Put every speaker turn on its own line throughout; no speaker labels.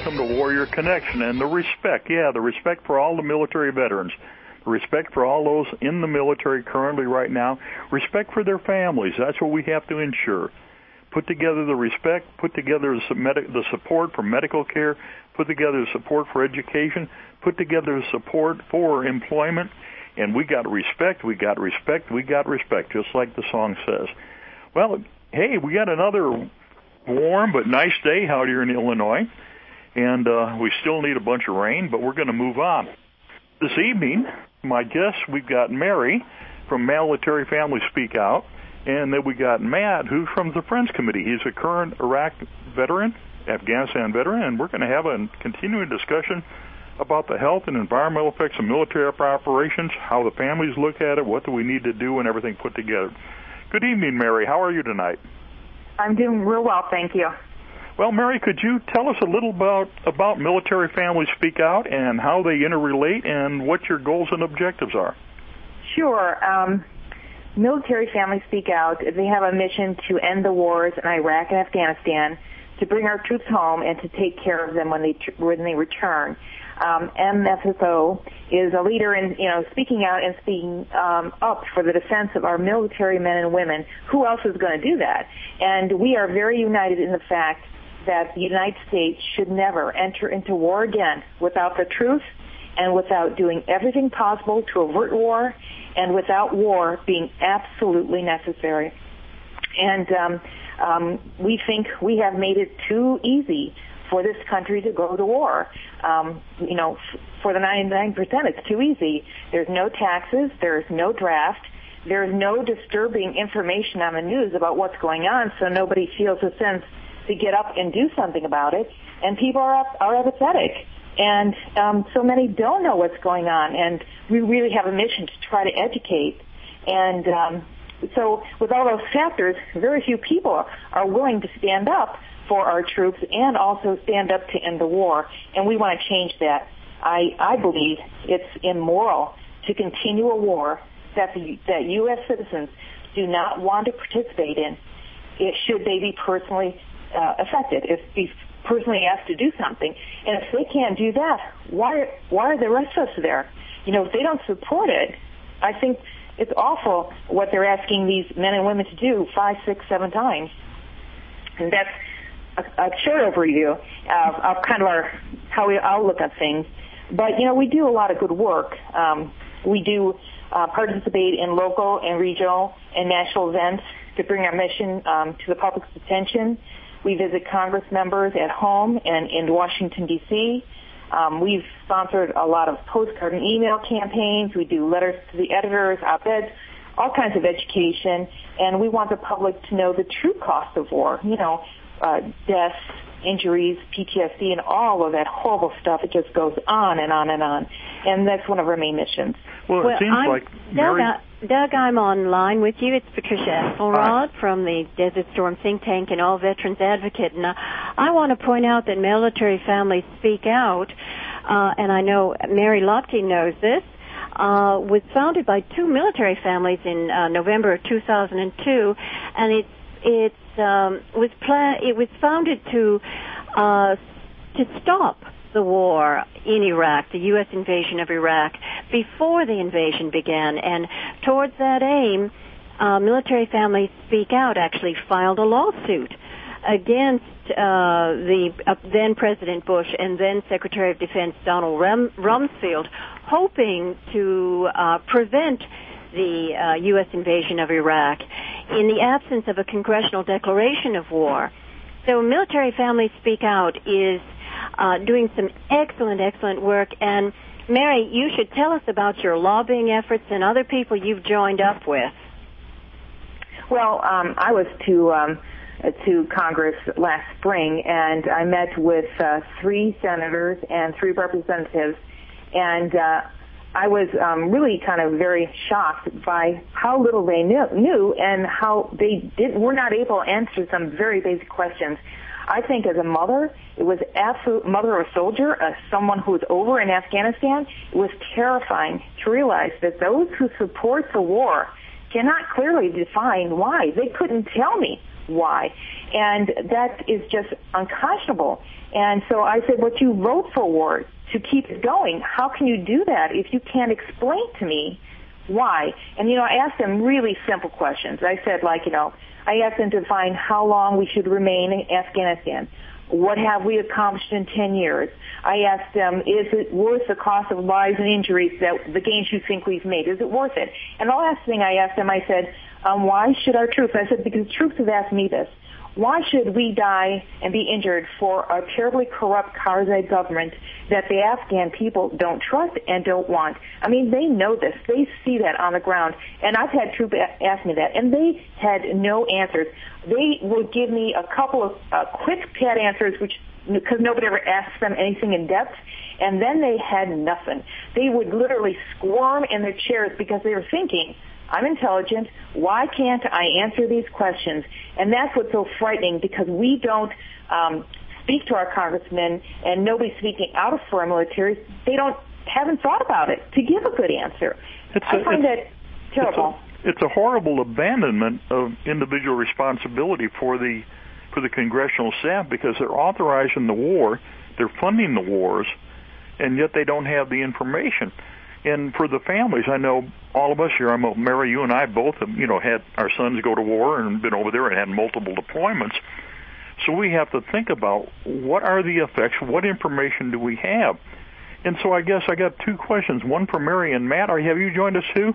welcome to Warrior Connection. And the respect, the respect for all the military veterans, the respect for all those in the military currently right now, respect for their families. That's what we have to ensure. Put together the respect, put together the support for medical care, put together the support for education, put together the support for employment, and we got respect, we got respect, we got respect, just like the song says. Well, hey, we got another warm but nice day out here in Illinois, and we still need a bunch of rain, but we're going to move on. This evening, my guests, we've got Mary from Military Families Speak Out, and then we got Matt, who's from the Friends Committee. He's a current Iraq veteran, Afghanistan veteran, and we're going to have a continuing discussion about the health and environmental effects of military operations, how the families look at it, what do we need to do, and everything put together. Good evening, Mary. How are you tonight?
I'm doing real well, thank you.
Well, Mary, could you tell us a little about Military Families Speak Out and how they interrelate and what your goals and objectives are?
Sure. Military Families Speak Out, they have a mission to end the wars in Iraq and Afghanistan, to bring our troops home and to take care of them when they return. MFSO is a leader in speaking out and speaking up for the defense of our military men and women. Who else is going to do that? And we are very united in the fact that the United States should never enter into war again without the truth and without doing everything possible to avert war and without war being absolutely necessary. And we think we have made it too easy for this country to go to war. For the 99%, it's too easy. There's no taxes. There's no draft. There's no disturbing information on the news about what's going on, so nobody feels a sense to get up and do something about it. And people are apathetic. And so many don't know what's going on, and we really have a mission to try to educate. And so with all those factors, very few people are willing to stand up for our troops and also stand up to end the war, and we want to change that. I believe it's immoral to continue a war that U.S. citizens do not want to participate in, should they be personally affected, if be personally asked to do something. And if they can't do that, why are the rest of us there? If they don't support it, I think it's awful what they're asking these men and women to do 5, 6, 7 times. And that's a short overview of kind of how we all look at things. But, we do a lot of good work. We do participate in local and regional and national events to bring our mission to the public's attention. We visit Congress members at home and in Washington, D.C. We've sponsored a lot of postcard and email campaigns. We do letters to the editors, op-eds, all kinds of education. And we want the public to know the true cost of war, deaths, injuries, PTSD, and all of that horrible stuff. It just goes on and on and on. And that's one of our main missions.
Well, it seems like Mary...
Doug, I'm online with you. It's Patricia Axelrod from the Desert Storm think tank and All Veterans Advocate. And I want to point out that Military Families Speak Out, and I know Mary Lotke knows this, was founded by 2 military families in November of 2002, and it was founded to stop the war in Iraq, the U.S. invasion of Iraq, before the invasion began. And towards that aim, Military Families Speak Out actually filed a lawsuit against the then President Bush and then Secretary of Defense Donald Rumsfeld, hoping to prevent the U.S. invasion of Iraq in the absence of a congressional declaration of war. So Military Families Speak Out is doing some excellent work. And Mary, you should tell us about your lobbying efforts and other people you've joined up with.
Well, I was to Congress last spring, and I met with 3 senators and 3 representatives, and I was really kind of very shocked by how little they knew and how they were not able to answer some very basic questions. I think as a mother, it was absolute mother or soldier, someone who was over in Afghanistan, it was terrifying to realize that those who support the war cannot clearly define why. They couldn't tell me why. And that is just unconscionable. And so I said, but you vote for war to keep it going. How can you do that if you can't explain to me why? And, I asked them really simple questions. I said, I asked them to find how long we should remain in Afghanistan. What have we accomplished in 10 years? I asked them, is it worth the cost of lives and injuries, that the gains you think we've made? Is it worth it? And the last thing I asked them, I said, why should our troops, I said, because troops have asked me this, why should we die and be injured for a terribly corrupt Karzai government that the Afghan people don't trust and don't want? I mean, they know this. They see that on the ground. And I've had troops ask me that, and they had no answers. They would give me a couple of quick, pat answers, because nobody ever asks them anything in depth, and then they had nothing. They would literally squirm in their chairs because they were thinking, I'm intelligent. Why can't I answer these questions? And that's what's so frightening, because we don't speak to our congressmen, and nobody's speaking out for our military. They haven't thought about it to give a good answer. I find that terrible.
It's a horrible abandonment of individual responsibility for the congressional staff, because they're authorizing the war, they're funding the wars, and yet they don't have the information. And for the families, I know all of us here, Mary, you and I both have, had our sons go to war and been over there and had multiple deployments. So we have to think about what are the effects, what information do we have? And so I guess I got two questions, one for Mary and Matt. Have you joined us too?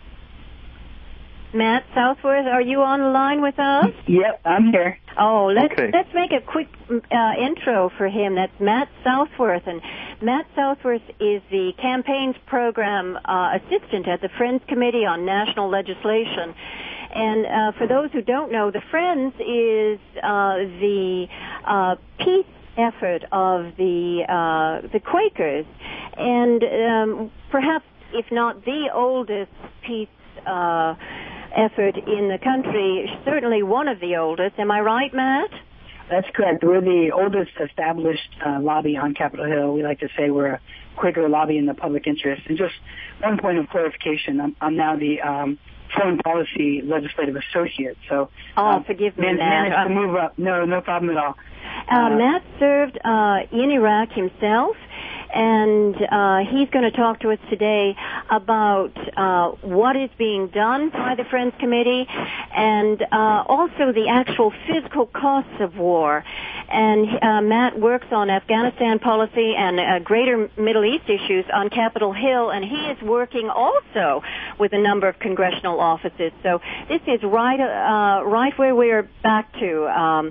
Matt Southworth, are you on the line with us?
Yep, I'm here.
Oh, let's make a quick intro for him. That's Matt Southworth, and Matt Southworth is the campaigns program assistant at the Friends Committee on National Legislation. And for those who don't know, the Friends is the peace effort of the Quakers, and perhaps, if not the oldest peace effort in the country, certainly one of the oldest. Am I right, Matt?
That's correct. We're the oldest established lobby on Capitol Hill. We like to say we're a Quaker lobby in the public interest. And just one point of clarification, I'm now the Foreign Policy Legislative Associate. So,
forgive me, Matt.
Managed to move up. No problem at all.
Matt served in Iraq himself, and he's going to talk to us today about what is being done by the Friends Committee, and also the actual physical costs of war. And Matt works on Afghanistan policy and greater Middle East issues on Capitol Hill, and he is working also with a number of congressional offices. So this is right where we're back to.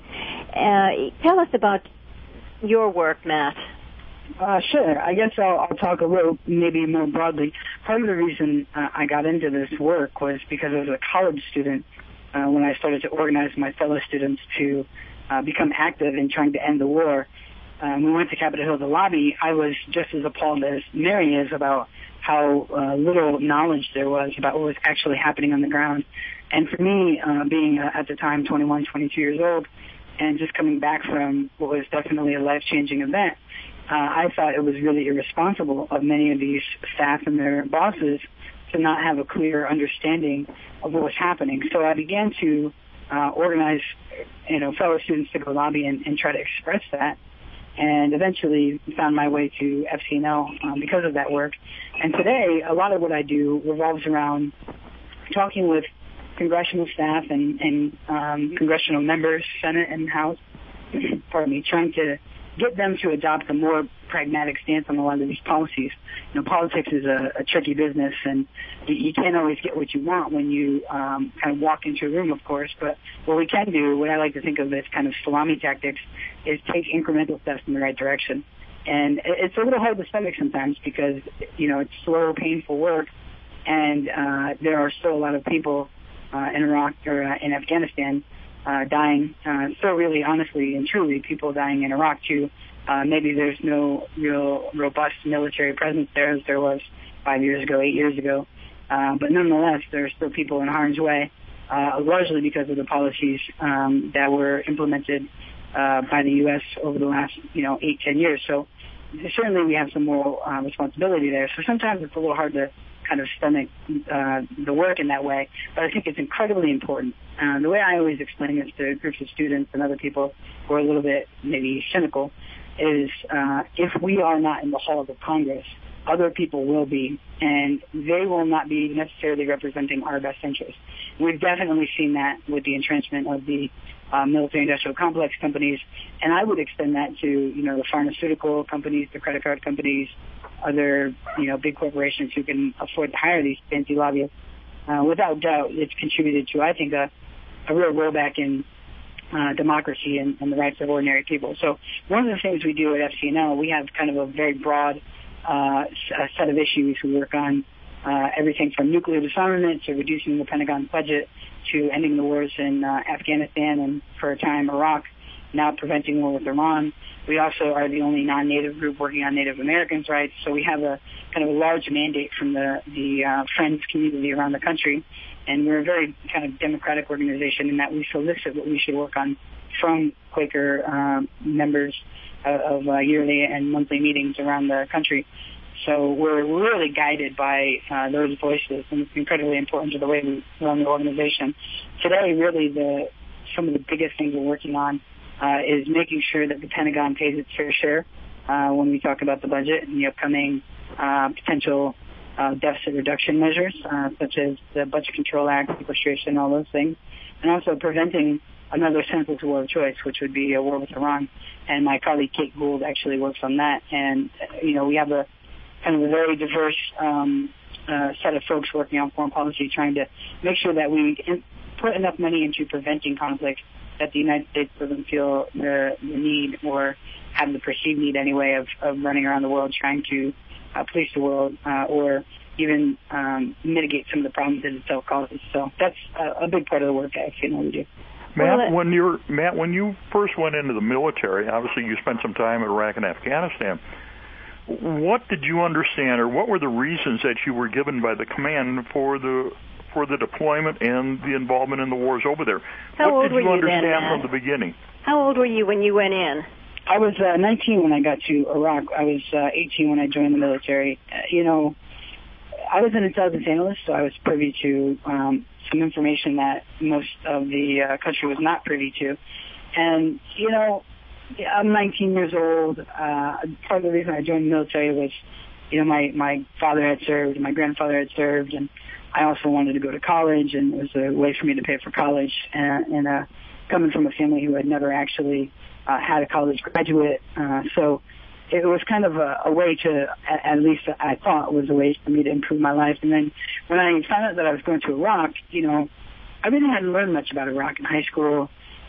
Tell us about your work, Matt.
Sure. I guess I'll talk a little, maybe more broadly. Part of the reason I got into this work was because I was a college student when I started to organize my fellow students to become active in trying to end the war. We went to Capitol Hill to lobby. I was just as appalled as Mary is about how little knowledge there was about what was actually happening on the ground. And for me, being at the time 21, 22 years old, and just coming back from what was definitely a life-changing event, I thought it was really irresponsible of many of these staff and their bosses to not have a clear understanding of what was happening. So I began to organize, fellow students to go lobby and try to express that, and eventually found my way to FCNL because of that work. And today, a lot of what I do revolves around talking with congressional staff and congressional members, Senate and House, trying to get them to adopt a more pragmatic stance on a lot of these policies. Politics is a tricky business, and you can't always get what you want when you kind of walk into a room, of course. But what we can do, what I like to think of as kind of salami tactics, is take incremental steps in the right direction. And it's a little hard to stomach sometimes because, it's slow, painful work, and there are still a lot of people in Iraq or in Afghanistan dying. So really, honestly and truly, people dying in Iraq too. Maybe there's no real robust military presence there as there was 5 years ago, 8 years ago. But nonetheless, there are still people in harm's way, largely because of the policies that were implemented by the U.S. over the last, 8-10 years. So certainly we have some moral responsibility there. So sometimes it's a little hard to kind of stomach the work in that way, but I think it's incredibly important. The way I always explain this to groups of students and other people who are a little bit maybe cynical is if we are not in the halls of Congress, other people will be, and they will not be necessarily representing our best interests. We've definitely seen that with the entrenchment of the military-industrial complex companies, and I would extend that to, the pharmaceutical companies, the credit card companies, other, big corporations who can afford to hire these fancy lobbyists. Without doubt, it's contributed to, I think, a real rollback in democracy and the rights of ordinary people. So one of the things we do at FCNL, we have kind of a very broad set of issues. We work on everything from nuclear disarmament to reducing the Pentagon budget to ending the wars in Afghanistan and, for a time, Iraq, now preventing war with Iran. We also are the only non-Native group working on Native Americans' rights, so we have a kind of a large mandate from the Friends community around the country, and we're a very kind of democratic organization in that we solicit what we should work on from Quaker members of yearly and monthly meetings around the country. So we're really guided by those voices, and it's incredibly important to the way we run the organization. Today, really, some of the biggest things we're working on is making sure that the Pentagon pays its fair share when we talk about the budget and the upcoming potential deficit reduction measures, such as the Budget Control Act, sequestration, all those things, and also preventing another senseless war of choice, which would be a war with Iran. And my colleague Kate Gould actually works on that. And, we have a kind of a very diverse set of folks working on foreign policy, trying to make sure that we put enough money into preventing conflict that the United States doesn't feel the need or have the perceived need anyway of running around the world trying to police the world or even mitigate some of the problems that it itself causes. So that's a big part of the work I actually know we do.
Matt, when you first went into the military, obviously you spent some time in Iraq and Afghanistan. What did you understand, or what were the reasons that you were given by the command for the deployment and the involvement in the wars over there? What did you understand from the beginning?
How old were you when you went in?
I was 19 when I got to Iraq. I was 18 when I joined the military. I was an intelligence analyst, so I was privy to some information that most of the country was not privy to. And, I'm 19 years old. Part of the reason I joined the military was, my father had served, my grandfather had served, and I also wanted to go to college, and it was a way for me to pay for college. And coming from a family who had never actually had a college graduate, so it was kind of a way to, at least I thought was a way for me to improve my life. And then when I found out that I was going to Iraq, I really hadn't learned much about Iraq in high school.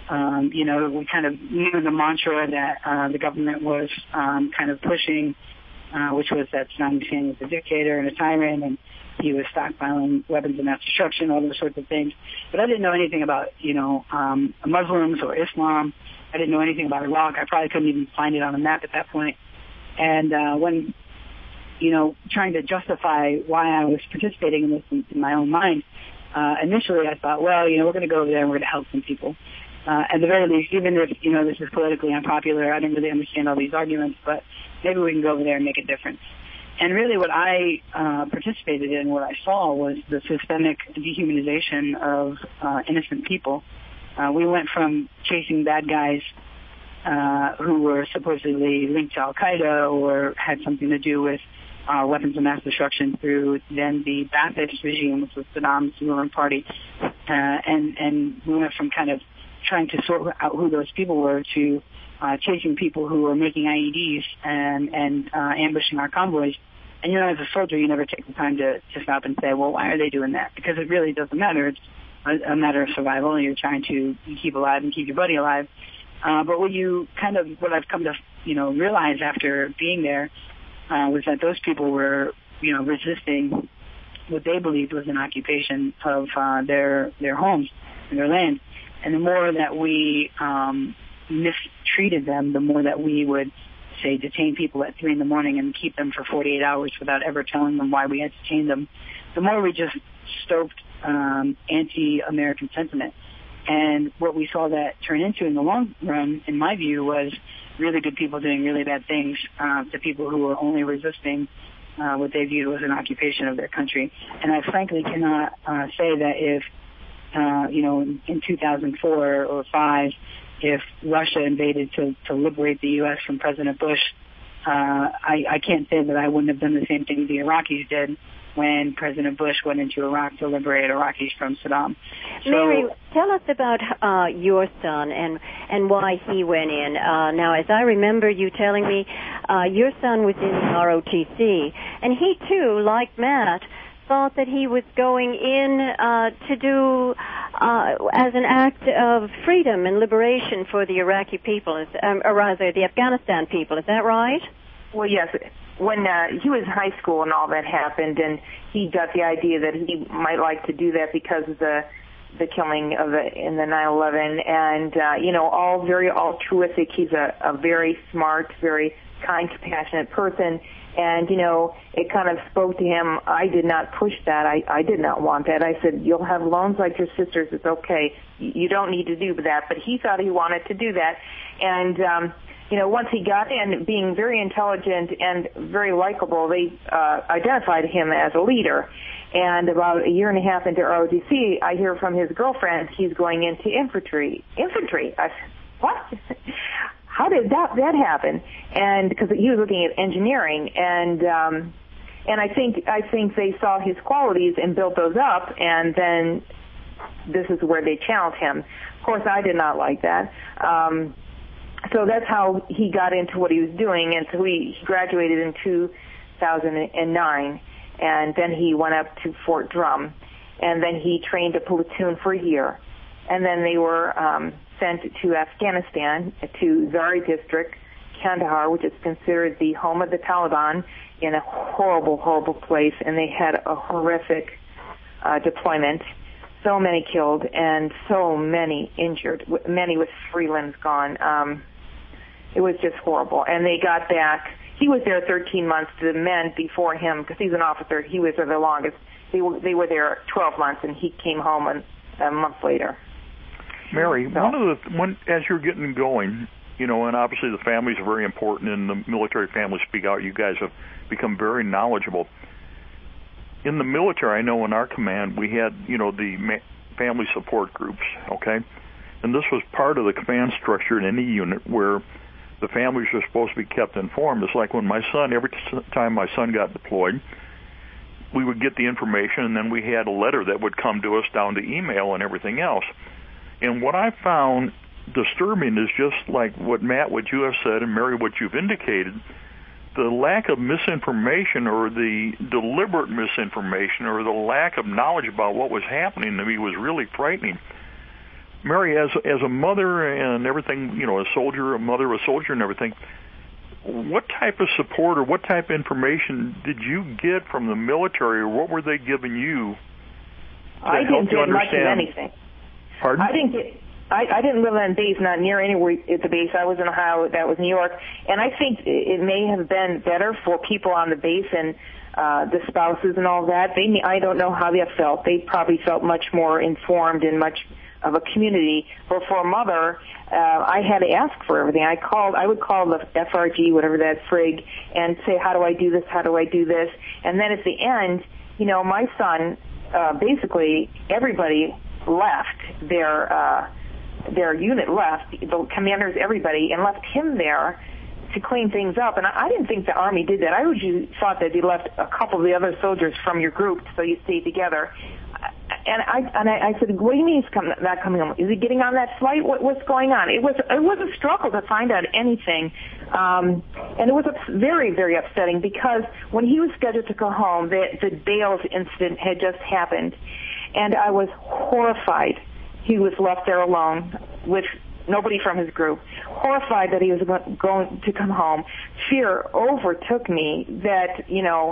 We kind of knew the mantra that the government was kind of pushing, which was that Saddam Hussein was a dictator and a tyrant, and he was stockpiling weapons of mass destruction, all those sorts of things. But I didn't know anything about, Muslims or Islam. I didn't know anything about Iraq. I probably couldn't even find it on a map at that point. And when, trying to justify why I was participating in this in my own mind, initially I thought, well, we're going to go over there and we're going to help some people. At the very least, even if, this is politically unpopular, I didn't really understand all these arguments, but maybe we can go over there and make a difference. And really what I participated in, what I saw, was the systemic dehumanization of innocent people. We went from chasing bad guys who were supposedly linked to Al-Qaeda or had something to do with weapons of mass destruction through then the Ba'athist regime, which was Saddam's ruling party. And we went from kind of trying to sort out who those people were to chasing people who were making IEDs and ambushing our convoys. And, as a soldier, you never take the time to stop and say, well, why are they doing that? Because it really doesn't matter. It's a matter of survival, and you're trying to keep alive and keep your buddy alive. But what I've come to, realize after being there was that those people were, resisting what they believed was an occupation of their homes and their land. And the more that we mistreated them, the more that we would, say, detain people at 3 a.m. and keep them for 48 hours without ever telling them why we had detained them, the more we just stoked anti-American sentiment. And what we saw that turn into in the long run, in my view, was really good people doing really bad things to people who were only resisting what they viewed as an occupation of their country. And I frankly cannot say that if, in 2004 or 5, if Russia invaded to liberate the U.S. from President Bush, I can't say that I wouldn't have done the same thing the Iraqis did when President Bush went into Iraq to liberate Iraqis from Saddam.
Mary, tell us about your son and why he went in. Now, as I remember you telling me, your son was in ROTC, and he too, like Matt, thought that he was going in to do as an act of freedom and liberation for the Iraqi people, or rather the Afghanistan people. Is that right?
Well, yes. When he was in high school and all that happened, and he got the idea that he might like to do that because of the killing in the 9/11, and all very altruistic. He's a very smart, very kind, compassionate person, and it kind of spoke to him. I did not push that. I did not want that. I said, you'll have loans like your sisters. It's okay. You don't need to do that. But he thought he wanted to do that, and once he got in, being very intelligent and very likable, they identified him as a leader. And about a year and a half into ROTC, I hear from his girlfriend he's going into infantry. Infantry? I said, what? How did that happen? And because he was looking at engineering, and I think they saw his qualities and built those up, and then this is where they challenged him. Of course, I did not like that. So that's how he got into what he was doing, and so he graduated in 2009, and then he went up to Fort Drum, and then he trained a platoon for a year, and then they were sent to Afghanistan, to Zari District, Kandahar, which is considered the home of the Taliban, in a horrible, horrible place, and they had a horrific deployment. So many killed and so many injured, many with 3 limbs gone. It was just horrible. And they got back. He was there 13 months. The men before him, because he's an officer, he was there the longest. They were there 12 months, and he came home a month later.
Mary, as you're getting going, and obviously the families are very important, and the military families speak out. You guys have become very knowledgeable. In the military, I know in our command, we had, the family support groups, okay? And this was part of the command structure in any unit where the families are supposed to be kept informed. It's like when every time my son got deployed, we would get the information, and then we had a letter that would come to us down to email and everything else. And what I found disturbing is just like what you have said, and Mary, what you've indicated, the lack of misinformation or the deliberate misinformation or the lack of knowledge about what was happening to me was really frightening. Mary, as a mother and everything, a mother, a soldier and everything, what type of support or what type of information did you get from the military, or what were they giving you to help you understand?
I didn't get much of anything.
Pardon?
I didn't live on base, not near anywhere at the base. I was in Ohio, that was New York, and I think it may have been better for people on the base and the spouses and all that. I don't know how they felt. They probably felt much more informed and much of a community. But for a mother, I had to ask for everything. I would call the FRG, whatever that frig, and say, how do I do this? How do I do this? And then at the end, my son, basically everybody left. Their unit left, the commanders, everybody, and left him there to clean things up. And I didn't think the Army did that. I usually thought that they left a couple of the other soldiers from your group so you stayed together. And I said, what do you mean he's not coming home? Is he getting on that flight? What's going on? It was a struggle to find out anything. And it was very, very upsetting because when he was scheduled to go home, the Bales incident had just happened. And I was horrified. He was left there alone with nobody from his group, horrified that he was going to come home. Fear overtook me that,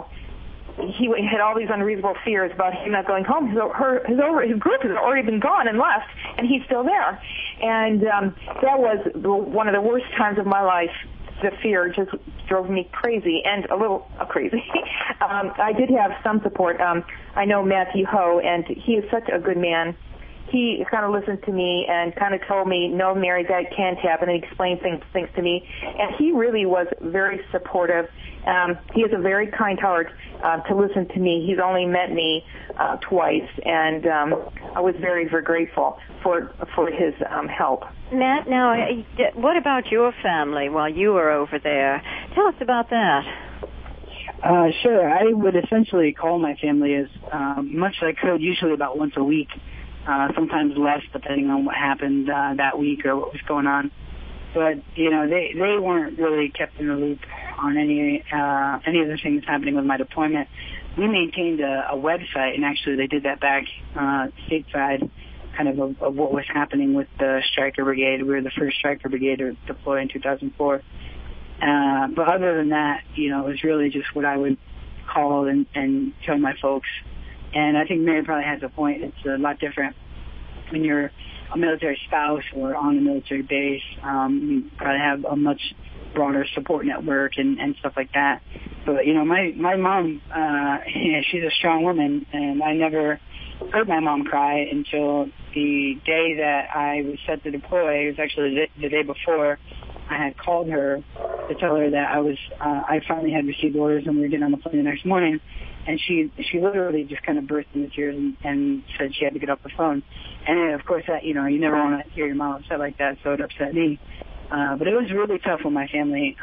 he had all these unreasonable fears about him not going home. His group has already been gone and left, and he's still there. And that was one of the worst times of my life. The fear just drove me crazy, and a little crazy. I did have some support. I know Matthew Ho, and he is such a good man. he kind of listened to me and kind of told me, no, Mary, that can't happen, and he explained things to me. And he really was very supportive. He has a very kind heart to listen to me. He's only met me twice, and I was very, very grateful for his help.
Matt, now, what about your family while you were over there? Tell us about that.
Sure. I would essentially call my family as much as I could, usually about once a week, sometimes less depending on what happened that week or what was going on. But, they weren't really kept in the loop on any of the things happening with my deployment. We maintained a website, and actually they did that back stateside, kind of what was happening with the Stryker Brigade. We were the first Stryker Brigade to deploy in 2004. But other than that, it was really just what I would call and tell my folks. And I think Mary probably has a point. It's a lot different when you're a military spouse or on a military base. You probably have a much broader support network and stuff like that. But, my mom, she's a strong woman, and I never heard my mom cry until the day that I was set to deploy. It was actually the day before. I had called her to tell her that I finally had received orders and we were getting on the plane the next morning. And she literally just kind of burst into tears and said she had to get off the phone. And of course, that, you never want to hear your mom upset like that, so it upset me. But it was really tough with my family.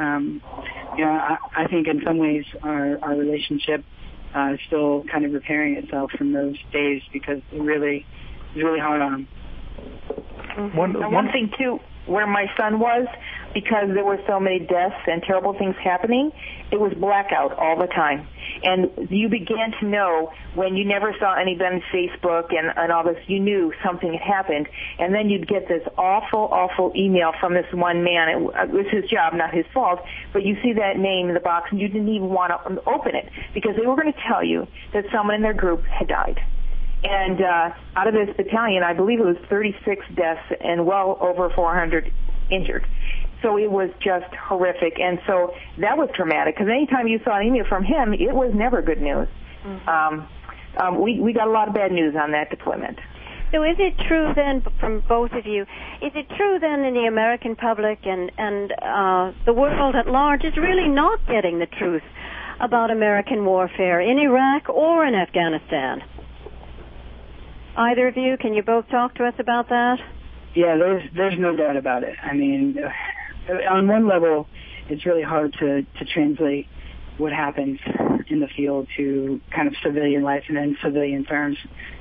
I think in some ways our relationship is still kind of repairing itself from those days because it was really hard on them.
Mm-hmm. One thing too, where my son was, because there were so many deaths and terrible things happening, it was blackout all the time. And you began to know when you never saw anybody on Facebook and all this, you knew something had happened. And then you'd get this awful, awful email from this one man. It was his job, not his fault. But you see that name in the box and you didn't even want to open it because they were going to tell you that someone in their group had died. And out of this battalion, I believe it was 36 deaths and well over 400 injured. So it was just horrific. And so that was traumatic because anytime you saw an email from him, it was never good news. Mm-hmm. We got a lot of bad news on that deployment.
So is it true then, from both of you, is it true then in the American public and the world at large is really not getting the truth about American warfare in Iraq or in Afghanistan? Either of you, can you both talk to us about that?
Yeah, there's no doubt about it. I mean, on one level, it's really hard to translate what happens in the field to kind of civilian life and in civilian terms.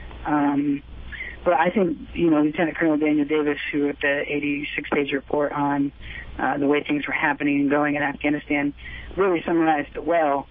But I think, Lieutenant Colonel Daniel Davis, who wrote the 86-page report on the way things were happening and going in Afghanistan, really summarized it well.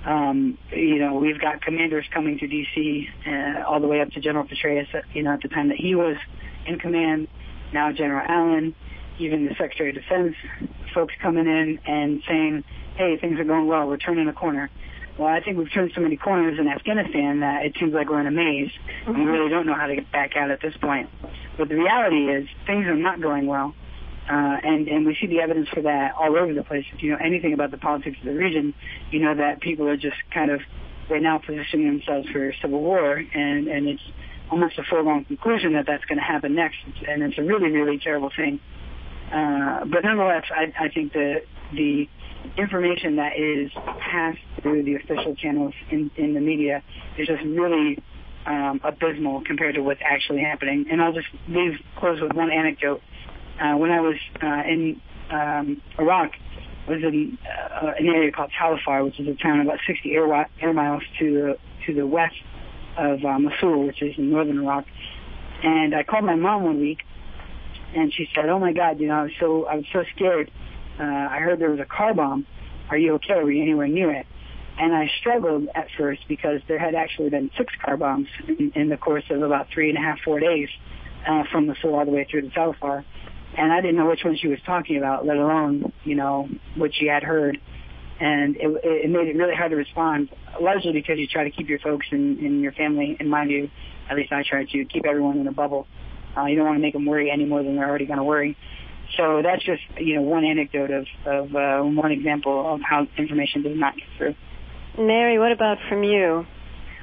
We've got commanders coming to D.C. All the way up to General Petraeus, at the time that he was in command. Now General Allen, even the Secretary of Defense, folks coming in and saying, hey, things are going well, we're turning a corner. Well, I think we've turned so many corners in Afghanistan that it seems like we're in a maze, and we really don't know how to get back out at this point. But the reality is things are not going well. And we see the evidence for that all over the place. If you know anything about the politics of the region, you know that people are just they're now positioning themselves for civil war, and it's almost a foregone conclusion that that's going to happen next, and it's a really, really terrible thing. But nonetheless, I think the information that is passed through the official channels in the media is just really abysmal compared to what's actually happening. And I'll just close with one anecdote. When I was in Iraq, I was in an area called Talafar, which is a town about 60 air miles to the west of Mosul, which is in northern Iraq. And I called my mom one week, and she said, "Oh my God, I was so scared. I heard there was a car bomb. Are you okay? Were you anywhere near it?" And I struggled at first because there had actually been 6 car bombs in the course of about 4 days from Mosul all the way through to Talafar. And I didn't know which one she was talking about, let alone, what she had heard. And it made it really hard to respond, largely because you try to keep your folks and your family, and mind you, at least I try to, keep everyone in a bubble. You don't want to make them worry any more than they're already going to worry. So that's just, one anecdote of one example of how information does not get through.
Mary, what about from you?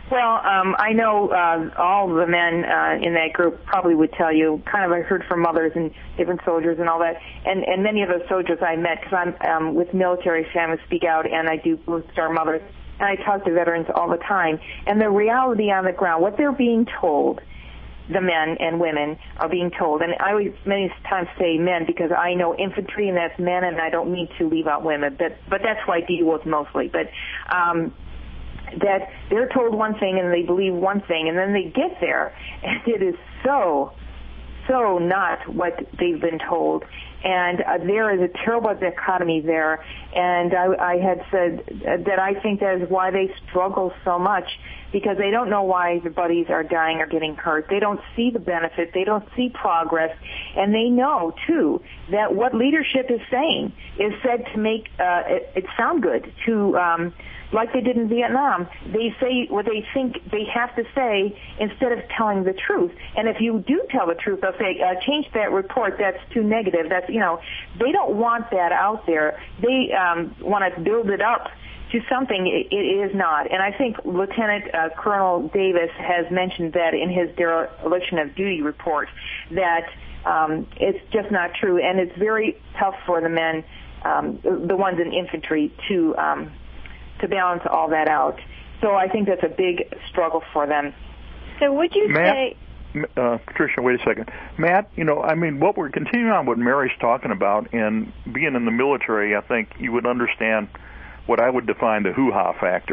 Well, I know all the men in that group probably would tell you, kind of I heard from mothers and different soldiers and all that, and many of those soldiers I met, because I'm with Military Families Speak Out, and I do Blue Star Mothers, and I talk to veterans all the time, and the reality on the ground, what they're being told, the men and women are being told, and I always many times say men because I know infantry and that's men, and I don't mean to leave out women, but that's who I deal with mostly, but that they're told one thing and they believe one thing, and then they get there and it is so not what they've been told, and there is a terrible dichotomy there, and I had said that I think that is why they struggle so much, because they don't know why their buddies are dying or getting hurt. They don't see the benefit. They don't see progress, and they know too that what leadership is saying is said to make it sound good, to like they did in Vietnam. They say what they think they have to say instead of telling the truth. And if you do tell the truth, they'll say, change that report, that's too negative. That's, they don't want that out there. They want to build it up to something it is not. And I think Lieutenant Colonel Davis has mentioned that in his dereliction of duty report, that it's just not true. And it's very tough for the men, the ones in infantry, to balance all that out. So I think that's a big struggle for them.
So would you say...
Patricia, wait a second. Matt, what we're continuing on what Mary's talking about, and being in the military, I think you would understand what I would define the hoo-ha factor.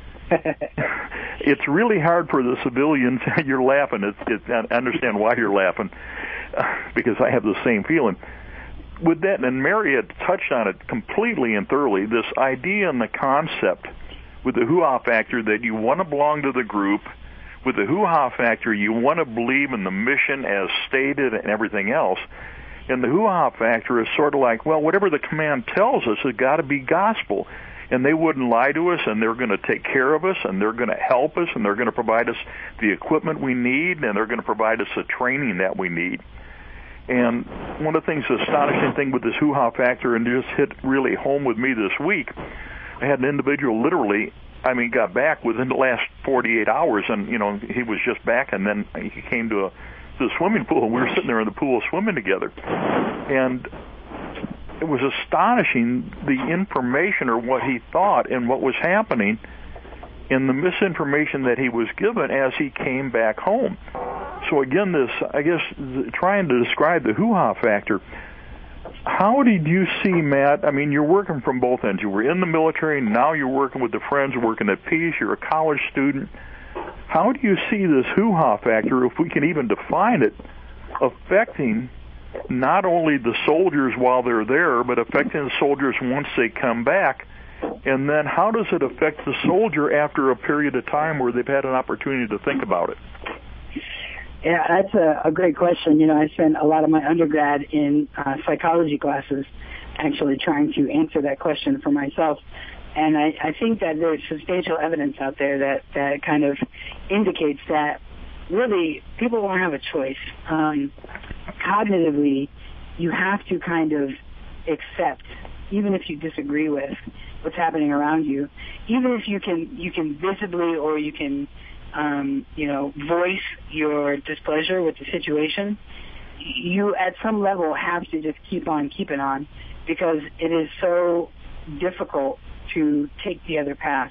It's really hard for the civilians. You're laughing. I understand why you're laughing, because I have the same feeling. With that, and Mary had touched on it completely and thoroughly, this idea and the concept with the hoo-ha factor that you want to belong to the group, with the hoo-ha factor you want to believe in the mission as stated and everything else, and the hoo-ha factor is sort of like, well, whatever the command tells us has got to be gospel, and they wouldn't lie to us, and they're going to take care of us, and they're going to help us, and they're going to provide us the equipment we need, and they're going to provide us the training that we need. And one of the things, the astonishing thing with this hoo-ha factor, and just hit really home with me this week, I had an individual literally, got back within the last 48 hours, and, he was just back, and then he came to the swimming pool, and we were sitting there in the pool swimming together. And it was astonishing, the information or what he thought and what was happening and the misinformation that he was given as he came back home. So again, trying to describe the hoo-ha factor, how did you see, Matt? You're working from both ends. You were in the military, now you're working with the Friends, working at peace, you're a college student. How do you see this hoo-ha factor, if we can even define it, affecting not only the soldiers while they're there, but affecting the soldiers once they come back? And then how does it affect the soldier after a period of time where they've had an opportunity to think about it?
Yeah, that's a great question. I spent a lot of my undergrad in psychology classes actually trying to answer that question for myself. And I think that there's substantial evidence out there that kind of indicates that really people won't have a choice. Cognitively, you have to kind of accept, even if you disagree with what's happening around you, even if you can visibly or you can voice your displeasure with the situation, you at some level have to just keep on keeping on, because it is so difficult to take the other path.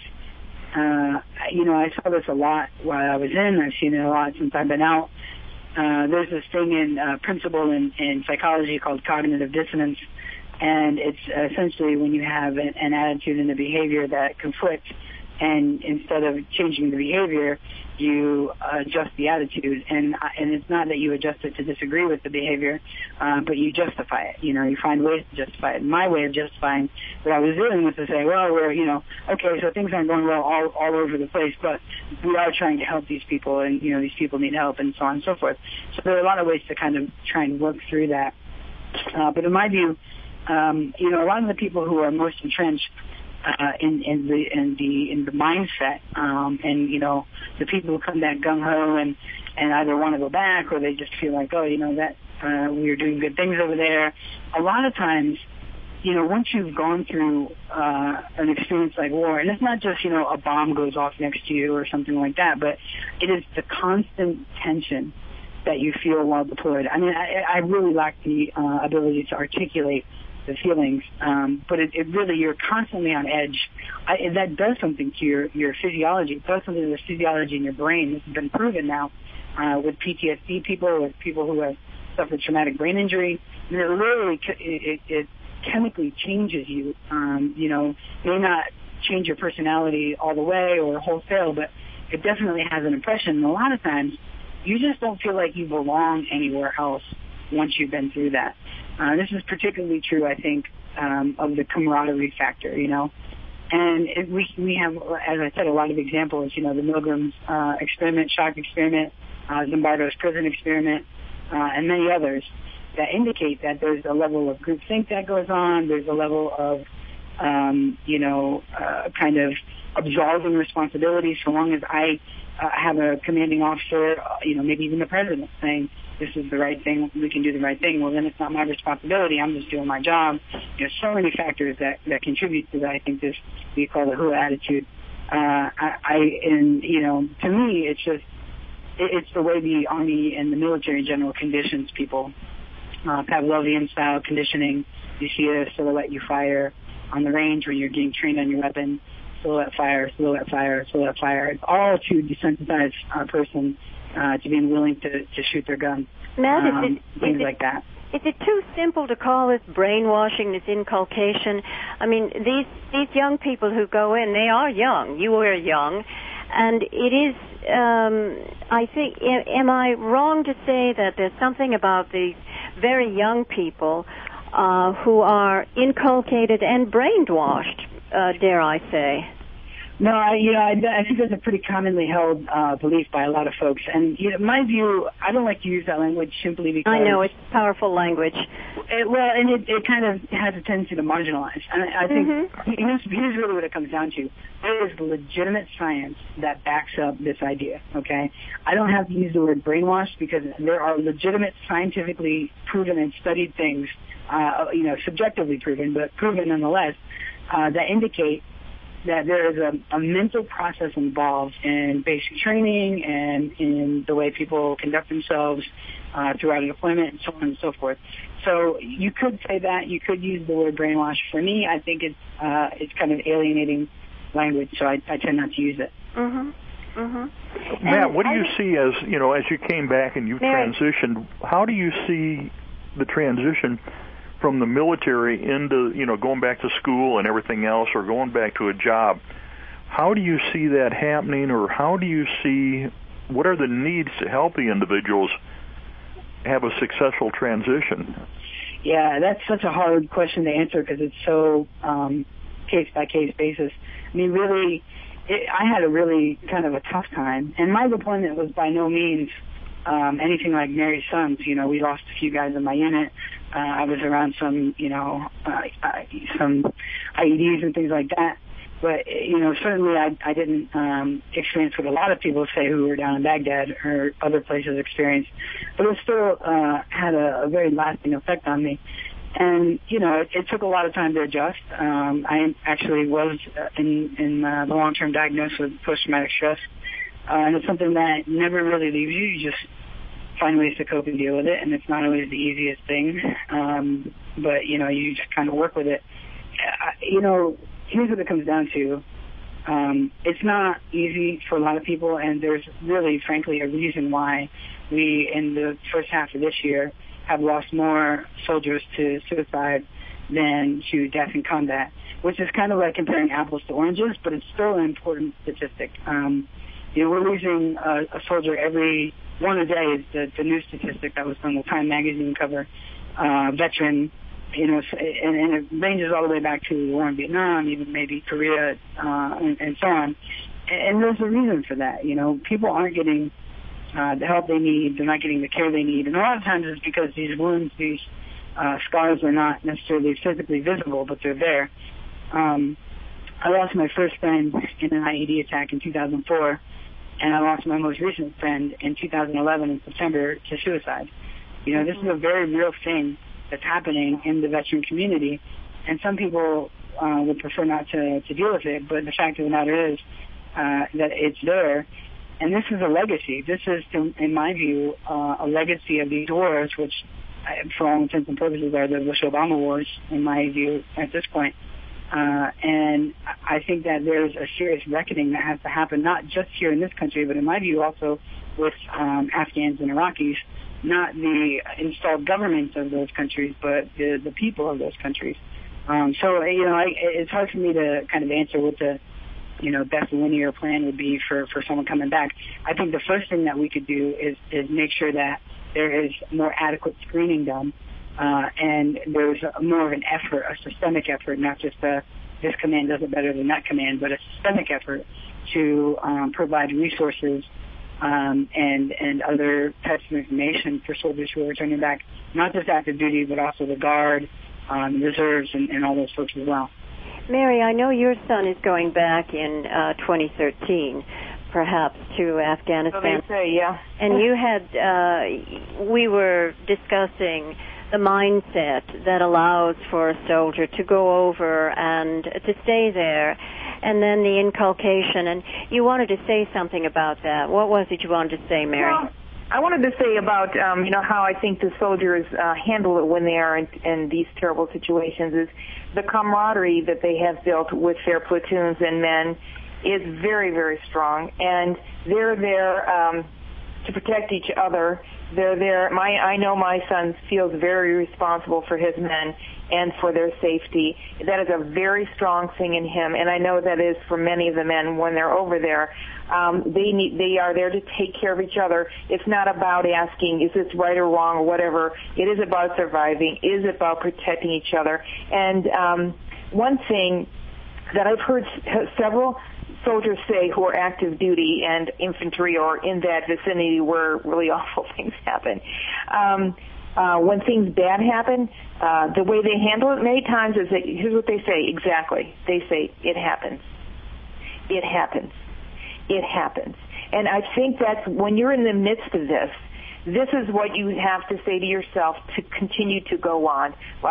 I saw this a lot while I was in. I've seen it a lot since I've been out. There's this thing in principle in psychology called cognitive dissonance, and it's essentially when you have an attitude and a behavior that conflict, and instead of changing the behavior, you adjust the attitude, and it's not that you adjust it to disagree with the behavior, but you justify it. You find ways to justify it. My way of justifying what I was doing was to say, well, we're, okay, so things aren't going well all over the place, but we are trying to help these people, and these people need help, and so on and so forth. So there are a lot of ways to kind of try and work through that. But in my view, a lot of the people who are most entrenched in the mindset, and the people who come back gung ho and either want to go back, or they just feel like, that we are doing good things over there. A lot of times, once you've gone through an experience like war, and it's not just, a bomb goes off next to you or something like that, but it is the constant tension that you feel while deployed. I mean, I really lack the ability to articulate the feelings, but it really, you're constantly on edge. That does something to your physiology. It does something to the physiology in your brain. This has been proven now with PTSD people, with people who have suffered traumatic brain injury. And it literally, it chemically changes you. May not change your personality all the way or wholesale, but it definitely has an impression. And a lot of times, you just don't feel like you belong anywhere else once you've been through that. This is particularly true, I think, of the camaraderie factor, And we have, as I said, a lot of examples, the Milgram's experiment, shock experiment, Zimbardo's prison experiment, and many others that indicate that there's a level of groupthink that goes on. There's a level of, kind of absolving responsibility. So long as I have a commanding officer, maybe even the president saying, this is the right thing, we can do the right thing, well, then it's not my responsibility, I'm just doing my job. There's so many factors that contribute to that. I think this, we call the who attitude. To me, it's the way the Army and the military in general conditions people. Pavlovian style conditioning. You see a silhouette, you fire. On the range when you're getting trained on your weapon, silhouette fire, silhouette fire, silhouette fire. It's all to desensitize a person to being willing to shoot their gun.
Matt,
things like that.
Is it too simple to call this brainwashing, this inculcation? I mean, these young people who go in, they are young. You were young. And it is, I think, am I wrong to say that there's something about the very young people who are inculcated and brainwashed, dare I say?
No, I think that's a pretty commonly held belief by a lot of folks. And my view, I don't like to use that language simply because...
I know, it's powerful language.
It kind of has a tendency to marginalize. And I think here's really what it comes down to. There is legitimate science that backs up this idea, okay? I don't have to use the word brainwash because there are legitimate, scientifically proven and studied things, subjectively proven, but proven nonetheless, that indicate that there is a mental process involved in basic training and in the way people conduct themselves throughout a deployment and so on and so forth. So you could say that. You could use the word brainwash. For me, I think it's kind of alienating language, so I tend not to use it.
Mm-hmm. Mm-hmm.
Matt, what do you see as you came back and you transitioned, how do you see the transition from the military into, going back to school and everything else or going back to a job? How do you see that happening, or how do you see, what are the needs to help the individuals have a successful transition?
Yeah, that's such a hard question to answer because it's so case-by-case basis. I mean, really, I had a really kind of a tough time, and my deployment was by no means anything like Mary's Sons. We lost a few guys in my unit. I was around some IEDs and things like that. But, certainly I didn't experience what a lot of people say who were down in Baghdad or other places experienced. But it still had a very lasting effect on me. And, it took a lot of time to adjust. I actually was in the long-term diagnosed with post-traumatic stress. And it's something that never really leaves you. You just find ways to cope and deal with it. And it's not always the easiest thing. But, you just kind of work with it. Here's what it comes down to. It's not easy for a lot of people, and there's really, frankly, a reason why we, in the first half of this year, have lost more soldiers to suicide than to death in combat, which is kind of like comparing apples to oranges, but it's still an important statistic. We're losing a soldier every one a day is the new statistic that was on the Time magazine cover. Veteran, and it ranges all the way back to the war in Vietnam, even maybe Korea, and so on. And there's a reason for that. People aren't getting the help they need. They're not getting the care they need. And a lot of times it's because these wounds, these scars are not necessarily physically visible, but they're there. I lost my first friend in an IED attack in 2004, and I lost my most recent friend in 2011 in September to suicide. This is a very real thing that's happening in the veteran community, and some people would prefer not to deal with it, but the fact of the matter is that it's there. And this is a legacy. This is, in my view, a legacy of these wars, which, for all intents and purposes, are the Bush-Obama wars, in my view, at this point. And I think that there's a serious reckoning that has to happen, not just here in this country, but in my view also with Afghans and Iraqis, not the installed governments of those countries, but the people of those countries. So, it's hard for me to kind of answer what the best linear plan would be for someone coming back. I think the first thing that we could do is make sure that there is more adequate screening done, and there's more of an effort, a systemic effort, not just this command does it better than that command, but a systemic effort to provide resources and other types of information for soldiers who are returning back, not just active duty, but also the Guard, reserves, and all those folks as well.
Mary, I know your son is going back in 2013, perhaps, to Afghanistan.
So they say, yeah.
And you had, we were discussing the mindset that allows for a soldier to go over and to stay there, and then the inculcation. And you wanted to say something about that. What was it you wanted to say, Mary?
Well, I wanted to say about, how I think the soldiers handle it when they are in these terrible situations is the camaraderie that they have built with their platoons and men is very, very strong. And they're there to protect each other. They're there. I know my son feels very responsible for his men and for their safety. That is a very strong thing in him, and I know that is for many of the men when they're over there. They are there to take care of each other. It's not about asking, is this right or wrong or whatever. It is about surviving. It is about protecting each other. And one thing that I've heard several soldiers say who are active duty and infantry or in that vicinity where really awful things happen. When things bad happen, the way they handle it many times is that, here's what they say exactly. They say, it happens. It happens. It happens. And I think that's when you're in the midst of this is what you have to say to yourself to continue to go on,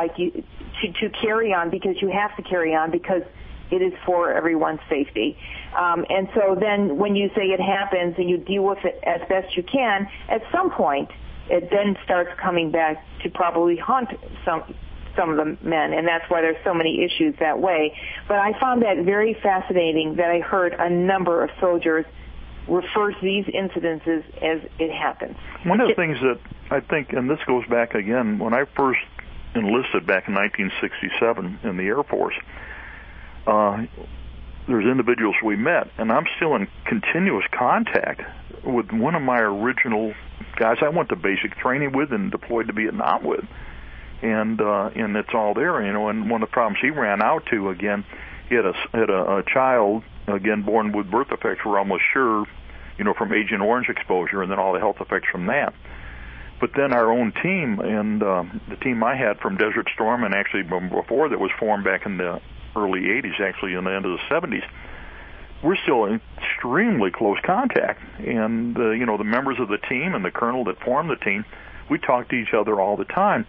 to carry on, because you have to carry on because it is for everyone's safety. And so then when you say it happens and you deal with it as best you can, at some point it then starts coming back to probably haunt some of the men, and that's why there's so many issues that way. But I found that very fascinating that I heard a number of soldiers refer to these incidences as it happens.
One of the things that I think, and this goes back again, when I first enlisted back in 1967 in the Air Force, there's individuals we met, and I'm still in continuous contact with one of my original guys I went to basic training with and deployed to Vietnam with. And it's all there, and one of the problems he ran out to, again, he had a child, again, born with birth defects, we're almost sure, from Agent Orange exposure and then all the health effects from that. But then our own team, and the team I had from Desert Storm, and actually before that was formed back in the early 80s, actually in the end of the 70s, we're still in extremely close contact. And, the members of the team and the colonel that formed the team, we talk to each other all the time.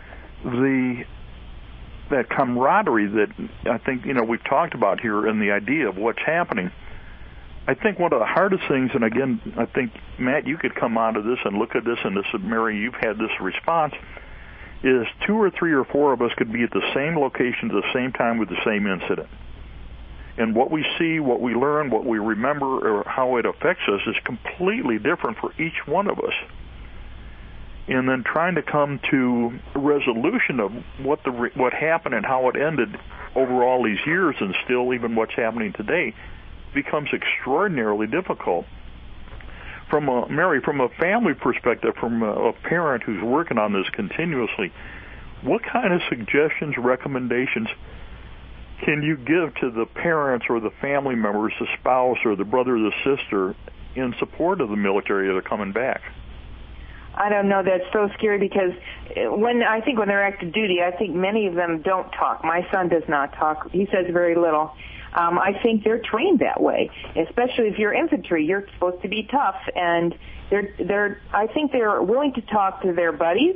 That camaraderie that I think, we've talked about here and the idea of what's happening, I think one of the hardest things, and again, I think, Matt, you could come out of this and look at this, and this, Mary, you've had this response, is 2 or 3 or 4 of us could be at the same location at the same time with the same incident. And what we see, what we learn, what we remember, or how it affects us is completely different for each one of us. And then trying to come to a resolution of what happened and how it ended over all these years, and still even what's happening today, becomes extraordinarily difficult. Mary, from a family perspective, from a parent who's working on this continuously, what kind of suggestions, recommendations can you give to the parents or the family members, the spouse or the brother or the sister, in support of the military that are coming back?
I don't know. That's so scary because when they're active duty, I think many of them don't talk. My son does not talk. He says very little. I think they're trained that way, especially if you're infantry. You're supposed to be tough, and I think they're willing to talk to their buddies,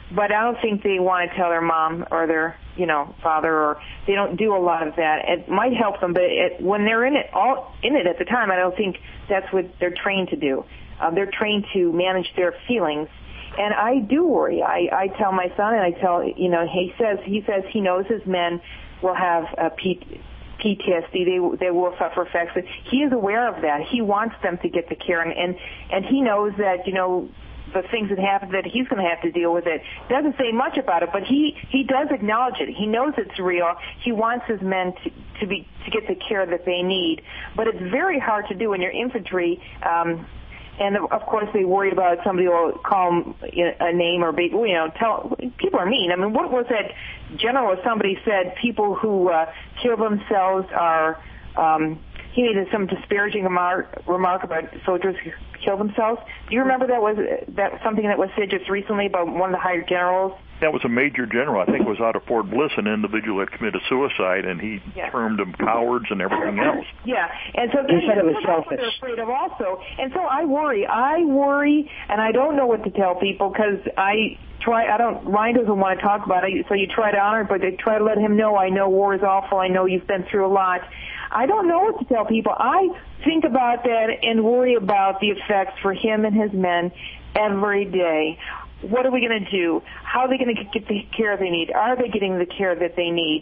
but I don't think they want to tell their mom or their, father, or they don't do a lot of that. It might help them, but when they're in it at the time, I don't think that's what they're trained to do. They're trained to manage their feelings. And I do worry. I tell my son, and I tell, he says he knows his men will have PTSD. They will suffer effects. He is aware of that. He wants them to get the care, and he knows that, the things that happen, that he's going to have to deal with it. Doesn't say much about it, but he does acknowledge it. He knows it's real. He wants his men to get the care that they need. But it's very hard to do when you're infantry. And of course, they worry about somebody will call them a name or be, tell people are mean. I mean, what was that general? Somebody said people who kill themselves are. He made some disparaging remark about soldiers who kill themselves. Do you remember that something that was said just recently about one of the higher generals?
That was a major general. I think it was out of Fort Bliss, an individual that committed suicide, and he termed them cowards and everything else.
Yeah, and so
he said it was selfish.
That's what they're afraid of also. And so I worry, and I don't know what to tell people because Ryan doesn't want to talk about it, so you try to honor it, but they try to let him know, I know war is awful, I know you've been through a lot. I don't know what to tell people. I think about that and worry about the effects for him and his men every day. What are we going to do? How are they going to get the care they need? Are they getting the care that they need?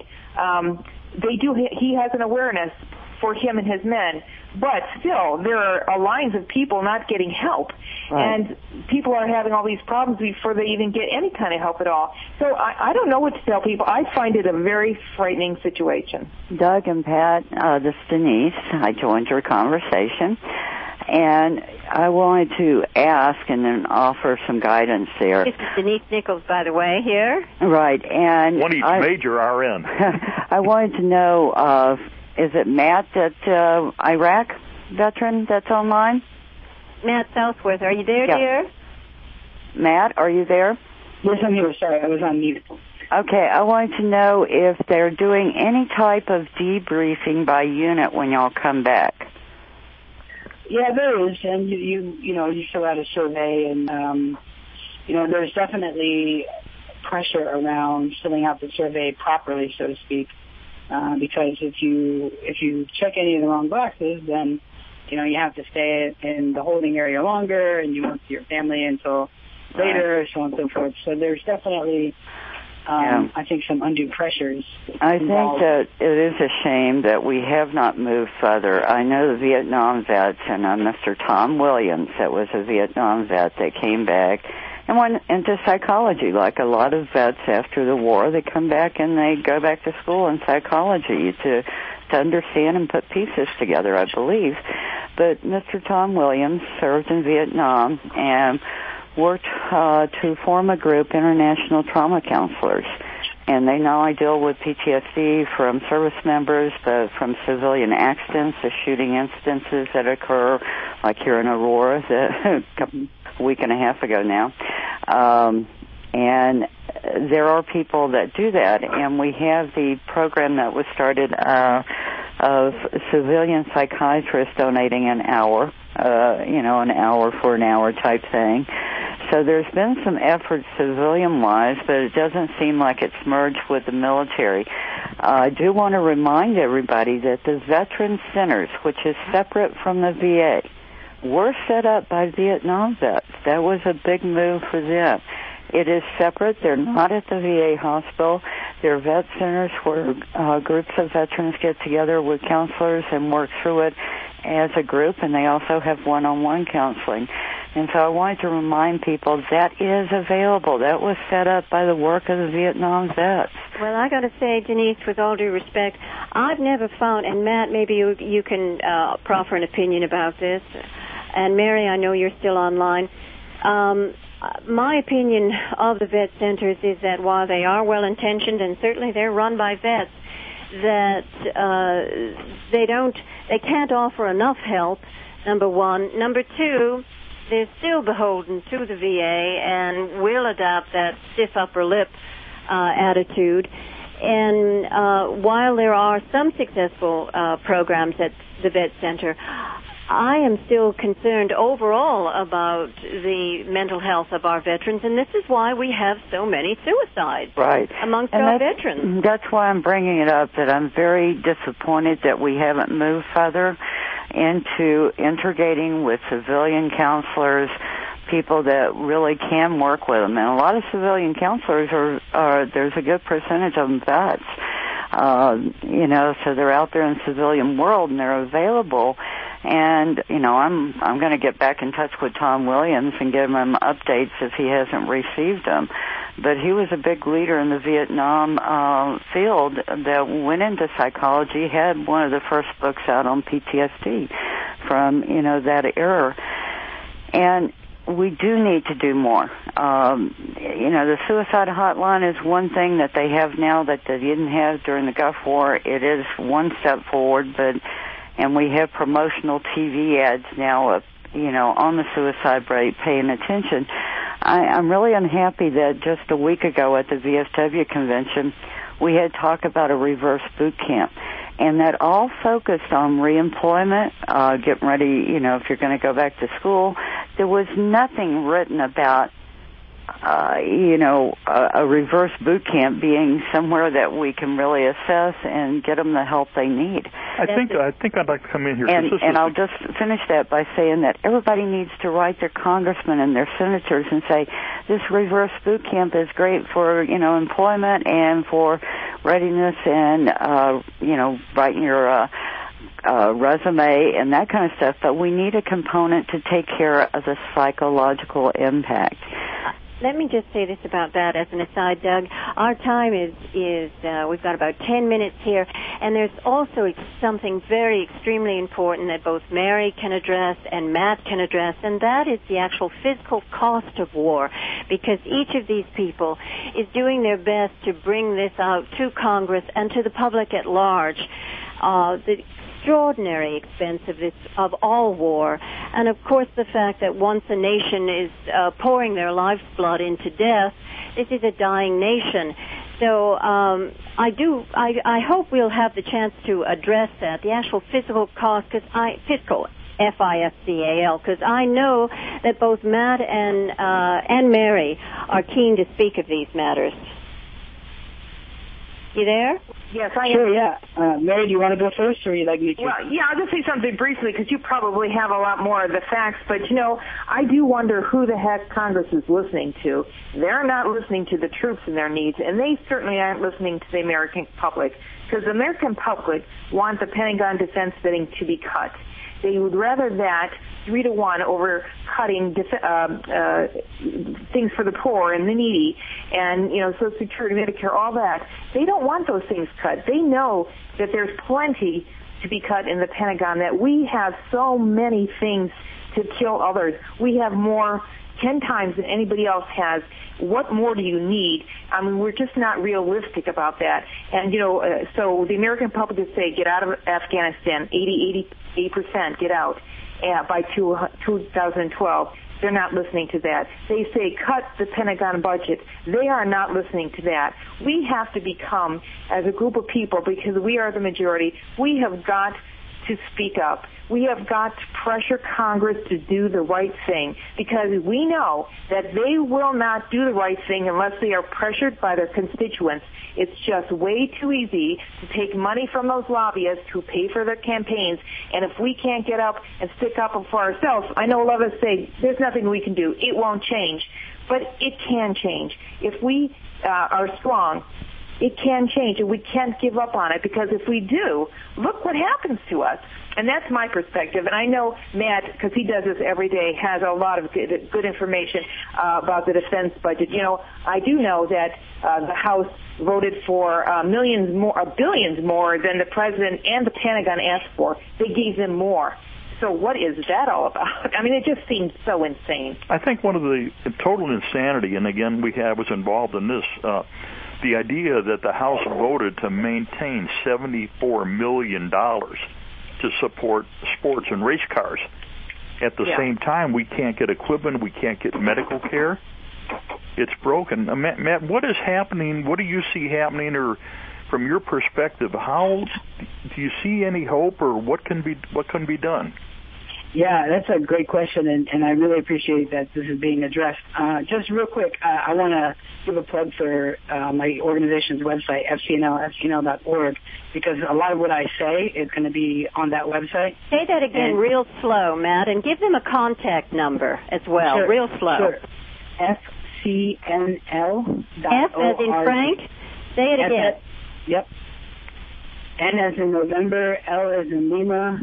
He has an awareness for him and his men, but still there are lines of people not getting help. Right. And people are having all these problems before they even get any kind of help at all. So I don't know what to tell people. I find it a very frightening situation.
Doug and Pat, this is Denise. I joined your conversation. And I wanted to ask and then offer some guidance there.
This is Denise Nichols, by the way, here.
Right. And
one each major RN.
I wanted to know, is it Matt, that Iraq veteran that's online?
Matt Southworth, are you there, dear?
Matt, are you there?
Yes, I'm here. Sorry, I was on mute.
Okay, I wanted to know if they're doing any type of debriefing by unit when y'all come back.
Yeah, there is, and you fill out a survey, and there's definitely pressure around filling out the survey properly, so to speak, because if you check any of the wrong boxes, then you have to stay in the holding area longer, and you won't see your family until later, so on and so forth. So there's definitely, I think, some undue pressures.
I think that it is a shame that we have not moved further. I know the Vietnam vets, and Mr. Tom Williams, that was a Vietnam vet that came back and went into psychology. Like a lot of vets after the war, they come back and they go back to school in psychology to understand and put pieces together, I believe. But Mr. Tom Williams served in Vietnam and worked to form a group, International Trauma Counselors. And they not only deal with PTSD from service members, but from civilian accidents, the shooting instances that occur, like here in Aurora, a week and a half ago now. And there are people that do that. And we have the program that was started of civilian psychiatrists donating an hour, an hour for an hour type thing. So there's been some efforts civilian-wise, but it doesn't seem like it's merged with the military. I do want to remind everybody that the Veteran Centers, which is separate from the VA, were set up by Vietnam vets. That was a big move for them. It is separate. They're not at the VA hospital. They're vet centers where groups of veterans get together with counselors and work through it as a group, and they also have one-on-one counseling. And so I wanted to remind people that is available. That was set up by the work of the Vietnam vets.
Well, I got to say, Denise, with all due respect, I've never found, and Matt, maybe you can proffer an opinion about this, and Mary, I know you're still online. My opinion of the vet centers is that while they are well-intentioned, and certainly they're run by vets, that they can't offer enough help, number one. Number two, they're still beholden to the VA and will adopt that stiff upper lip attitude. And while there are some successful programs at the vet center, I am still concerned overall about the mental health of our veterans, and this is why we have so many suicides amongst our veterans.
That's why I'm bringing it up, that I'm very disappointed that we haven't moved further into integrating with civilian counselors, people that really can work with them. And a lot of civilian counselors are there's a good percentage of them vets. So they're out there in the civilian world and they're available. And, I'm going to get back in touch with Tom Williams and give him updates if he hasn't received them. But he was a big leader in the Vietnam field that went into psychology, had one of the first books out on PTSD from, that era. And we do need to do more. The suicide hotline is one thing that they have now that they didn't have during the Gulf War. It is one step forward, and we have promotional TV ads now, on the suicide rate, paying attention. I'm really unhappy that just a week ago at the VFW convention, we had talk about a reverse boot camp. And that all focused on reemployment, getting ready, if you're going to go back to school. There was nothing written about, a reverse boot camp being somewhere that we can really assess and get them the help they need.
I think I'd like to come in here.
And I'll just finish that by saying that everybody needs to write their congressmen and their senators and say, this reverse boot camp is great for, employment and for readiness and, writing your resume and that kind of stuff, but we need a component to take care of the psychological impact.
Let me just say this about that as an aside, Doug. Our time is we've got about 10 minutes here, and there's also something very extremely important that both Mary can address and Matt can address, and that is the actual physical cost of war, because each of these people is doing their best to bring this out to Congress and to the public at large. The extraordinary expense of all war, and of course the fact that once a nation is pouring their lifeblood into death, this is a dying nation. So I hope we'll have the chance to address that, the actual physical cost, fiscal, FISCAL, because I know that both Matt and Mary are keen to speak of these matters. You there?
Yes, I am.
Sure, yeah. Mary, do you want to go first, or would you like me to?
Well, yeah, I'll just say something briefly, because you probably have a lot more of the facts. But, I do wonder who the heck Congress is listening to. They're not listening to the troops and their needs, and they certainly aren't listening to the American public, because the American public want the Pentagon defense spending to be cut. They would rather that 3-to-1 over cutting things for the poor and the needy and, Social Security, Medicare, all that. They don't want those things cut. They know that there's plenty to be cut in the Pentagon, that we have so many things to kill others. We have more 10 times than anybody else has. What more do you need? I mean, we're just not realistic about that. And, so the American public would say, get out of Afghanistan, 88% get out by 2012. They're not listening to that. They say, cut the Pentagon budget. They are not listening to that. We have to become, as a group of people, because we are the majority, we have got to speak up. We have got to pressure Congress to do the right thing, because we know that they will not do the right thing unless they are pressured by their constituents. It's just way too easy to take money from those lobbyists who pay for their campaigns, and if we can't get up and stick up for ourselves, I know a lot of us say there's nothing we can do. It won't change. But it can change. If we are strong, it can change, and we can't give up on it, because if we do, look what happens to us. And that's my perspective. And I know Matt, because he does this every day, has a lot of good information about the defense budget. I do know that the House voted for billions more than the President and the Pentagon asked for. They gave them more. So what is that all about? I mean, it just seems so insane.
I think one of the total insanity, and again, was involved in this, the idea that the House voted to maintain $74 million to support sports and race cars. At the same time, we can't get equipment, we can't get medical care. It's broken. Matt, what is happening? What do you see happening, or from your perspective, how do you see any hope, or what can be done?
Yeah, that's a great question, and I really appreciate that this is being addressed. Just real quick, I want to give a plug for my organization's website, fcnl.org, because a lot of what I say is going to be on that website.
Say that again real slow, Matt, and give them a contact number as well,
sure,
real slow.
Sure. fcnl.org.
F as in Frank? Say it again.
Yep. N as in November, L as in Lima,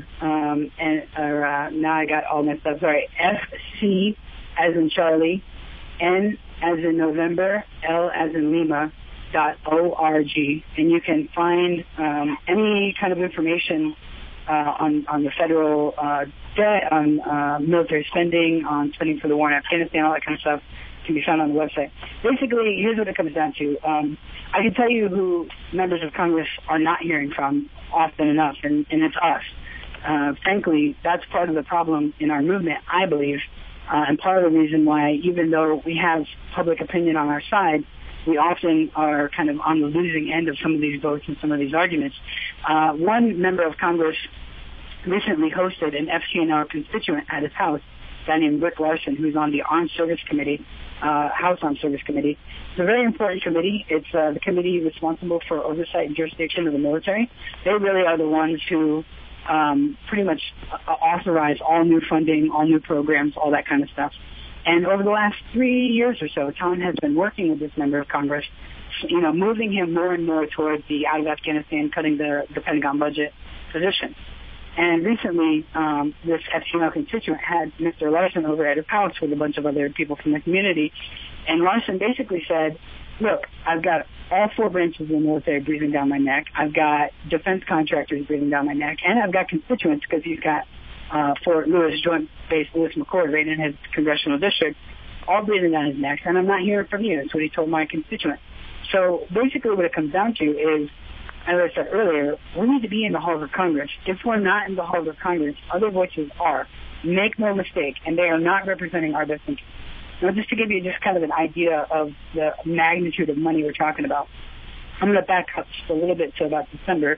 now I got all messed up. Sorry, FC as in Charlie, N as in November, L as in Lima, .org, and you can find any kind of information on the federal debt, on military spending, on spending for the war in Afghanistan, all that kind of stuff can be found on the website. Basically, here's what it comes down to. I can tell you who members of Congress are not hearing from often enough, and it's us. Frankly, that's part of the problem in our movement, I believe, and part of the reason why, even though we have public opinion on our side, we often are kind of on the losing end of some of these votes and some of these arguments. One member of Congress recently hosted an FCNR constituent at his house, a guy named Rick Larson, who's on the Armed Service Committee, House Armed Service Committee. It's a very important committee. It's the committee responsible for oversight and jurisdiction of the military. They really are the ones who pretty much authorize all new funding, all new programs, all that kind of stuff. And over the last 3 years or so, Tom has been working with this member of Congress, moving him more and more towards the out of Afghanistan, cutting the Pentagon budget position. And recently, this FCNL constituent had Mr. Larson over at his house with a bunch of other people from the community. And Larson basically said, look, I've got all four branches of the military breathing down my neck. I've got defense contractors breathing down my neck. And I've got constituents because he's got Fort Lewis Joint Base Lewis McChord right in his congressional district, all breathing down his neck. And I'm not hearing from you. That's what he told my constituent. So basically what it comes down to is, as I said earlier, we need to be in the halls of Congress. If we're not in the halls of Congress, other voices are. Make no mistake, and they are not representing our best interests. Now, just to give you just kind of an idea of the magnitude of money we're talking about, I'm going to back up just a little bit to about December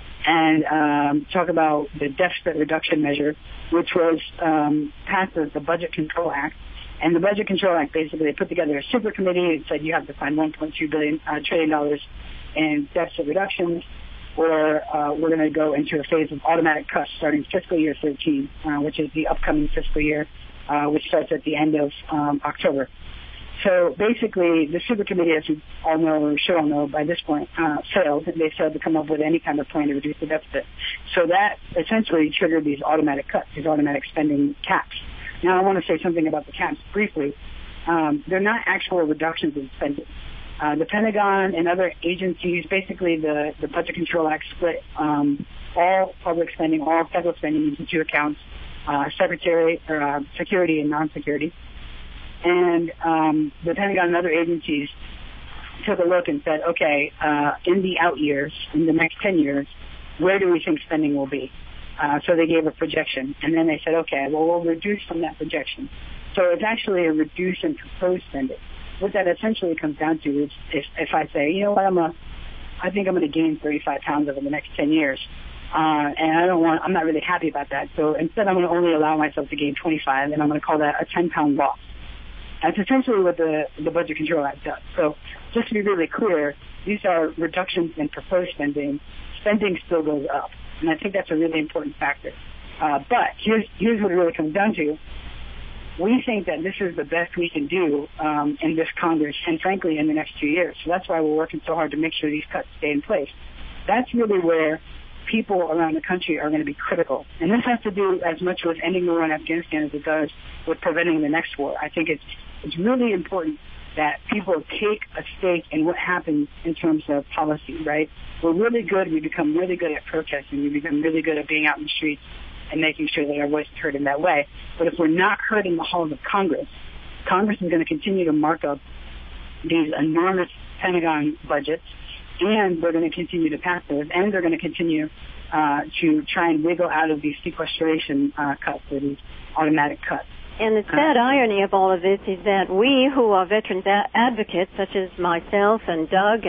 and talk about the deficit reduction measure, which was passed as the Budget Control Act. And the Budget Control Act basically put together a super committee and said you have to find $1.2 trillion in deficit reductions, or we're going to go into a phase of automatic cuts starting fiscal year 13, which is the upcoming fiscal year, which starts at the end of October. So basically, the super committee, as you all know or should all know by this point, failed, and they failed to come up with any kind of plan to reduce the deficit. So that essentially triggered these automatic cuts, these automatic spending caps. Now, I want to say something about the caps briefly. They're not actual reductions in spending. The Pentagon and other agencies, basically the Budget Control Act split all public spending, all federal spending into two accounts, security and non-security. And the Pentagon and other agencies took a look and said, okay, in the out years, in the next 10 years, where do we think spending will be? So they gave a projection. And then they said, okay, well, we'll reduce from that projection. So it's actually a reduce in proposed spending. What that essentially comes down to is if I say, you know what, I think I'm going to gain 35 pounds over the next 10 years, and I'm not really happy about that. So instead, I'm going to only allow myself to gain 25, and I'm going to call that a 10-pound loss. That's essentially what the Budget Control Act does. So just to be really clear, these are reductions in proposed spending. Spending still goes up, and I think that's a really important factor. But here's what it really comes down to. We think that this is the best we can do in this Congress and, frankly, in the next 2 years. So that's why we're working so hard to make sure these cuts stay in place. That's really where people around the country are going to be critical. And this has to do as much with ending the war in Afghanistan as it does with preventing the next war. I think it's really important that people take a stake in what happens in terms of policy, right? We're really good. We become really good at protesting. We become really good at being out in the streets and making sure that our voice is heard in that way. But if we're not heard in the halls of Congress, Congress is going to continue to mark up these enormous Pentagon budgets, and they're going to continue to pass those, and they're going to continue to try and wiggle out of these sequestration cuts or these automatic cuts.
And the sad irony of all of this is that we who are veterans advocates, such as myself and Doug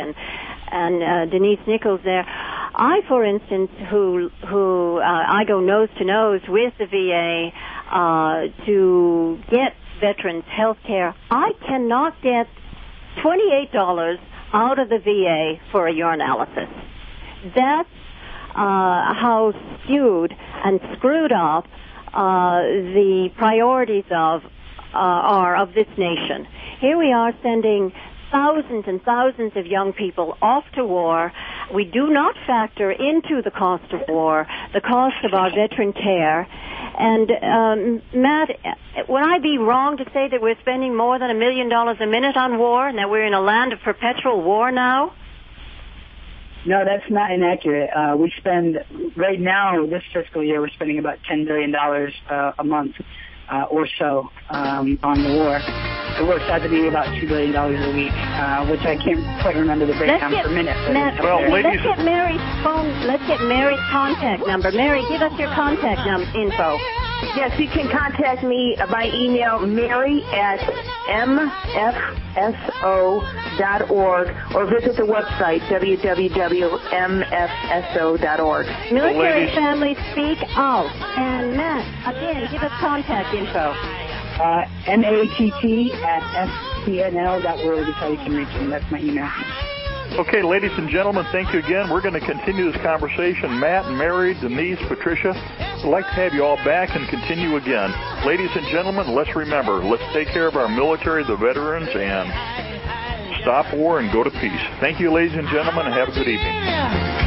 and Denise Nichols there, I, for instance, who I go nose to nose with the VA, to get veterans health care. I cannot get $28 out of the VA for a urinalysis. That's how skewed and screwed up the priorities are of this nation. Here we are sending thousands and thousands of young people off to war. We do not factor into the cost of war the cost of our veteran care. And, Matt, would I be wrong to say that we're spending more than $1 million a minute on war and that we're in a land of perpetual war now?
No, that's not inaccurate. We spend, right now, this fiscal year, we're spending about $10 billion a month or so on the war. It works out to be about $2 billion a week, which I can't quite remember the breakdown per minute.
Matt, let's get Mary's phone. Let's get Mary's contact number. Mary, give us your contact info.
Yes, you can contact me by email, mary@mfso.org, or visit the website, www.mfso.org.
Military Families Speak Out. And Matt, again, give us contact info. matt@fcnl.org is how you can reach me. That's my email.
Okay, ladies and gentlemen, thank you again. We're going to continue this conversation. Matt, Mary, Denise, Patricia, I'd like to have you all back and continue again. Ladies and gentlemen, let's remember, let's take care of our military, the veterans, and stop war and go to peace. Thank you, ladies and gentlemen, and have a good evening.